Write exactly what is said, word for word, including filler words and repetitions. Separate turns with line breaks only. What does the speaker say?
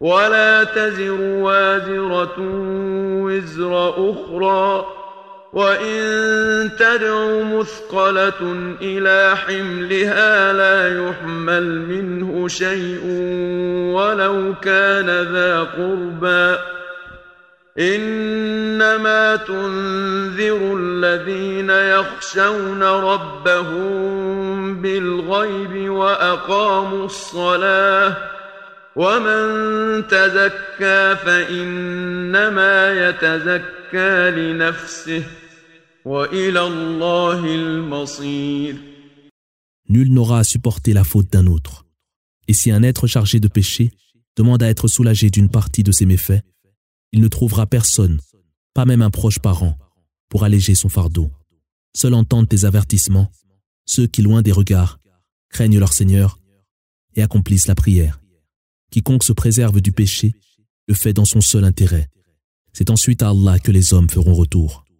ولا تزر وازرة وزر أخرى وإن تدع مثقلة إلى حملها لا يحمل منه شيء ولو كان ذا قربى إنما تنذر الذين يخشون ربهم بالغيب وأقاموا الصلاة ومن تزكى فإنما يتزكى لنفسه وإلى الله المصير.
Nul n'aura à supporter la faute d'un autre. Et si un être chargé de péché demande à être soulagé d'une partie de ses méfaits, il ne trouvera personne, pas même un proche parent, pour alléger son fardeau. Seuls entendent tes avertissements, ceux qui, loin des regards, craignent leur Seigneur et accomplissent la prière. Quiconque se préserve du péché le fait dans son seul intérêt. C'est ensuite à Allah que les hommes feront retour.